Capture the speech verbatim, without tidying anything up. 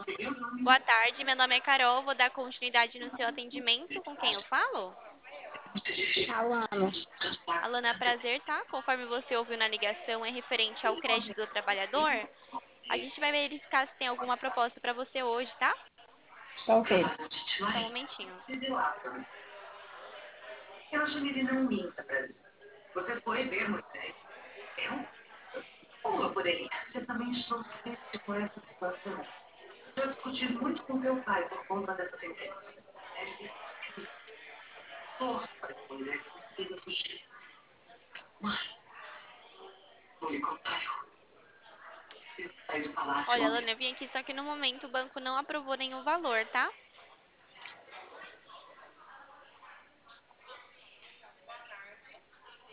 Boa tarde, meu nome é Carol, vou dar continuidade no seu atendimento. Com quem eu falo? Alana, Alana, prazer, tá? Conforme você ouviu na ligação, é referente ao crédito do trabalhador. A gente vai verificar se tem alguma proposta para você hoje, tá? tá ok. Só um momentinho. Eu acho que ele não minta pra mim. Você foi ver Moisés? Eu? Como eu poderia? Você também sofreu com essa situação. Já discuti muito com teu pai por conta dessa sentença. É difícil. Torço para que a mulher consiga fugir. Mãe, no helicóptero. Ele sai do palácio Olha, Alana, ontem. eu vim aqui, só que no momento o banco não aprovou nenhum valor, tá?